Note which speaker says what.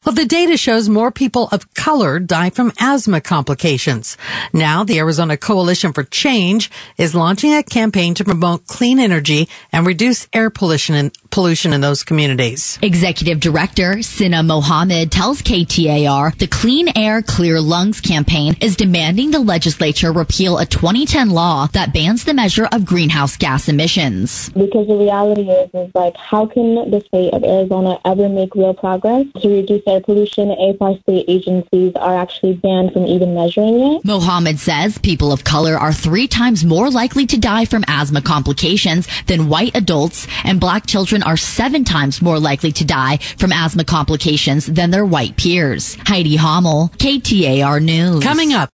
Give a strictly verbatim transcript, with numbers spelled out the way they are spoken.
Speaker 1: Well, the data shows more people of color die from asthma complications. Now, the Arizona Coalition for Change is launching a campaign to promote clean energy and reduce air pollution in, pollution in those communities.
Speaker 2: Executive Director Sina Mohammed tells K T A R the Clean Air, Clear Lungs campaign is demanding the legislature repeal a twenty ten law that bans the measure of greenhouse gas emissions.
Speaker 3: Because the reality is, is like, how can the state of Arizona ever make real progress to reduce air pollution if our state agencies are actually banned from even measuring it?
Speaker 2: Mohammed says people of color are three times more likely to die from asthma complications than white adults, and black children are seven times more likely to die from asthma complications than their white peers. Heidi Hommel, K T A R News.
Speaker 1: Coming up,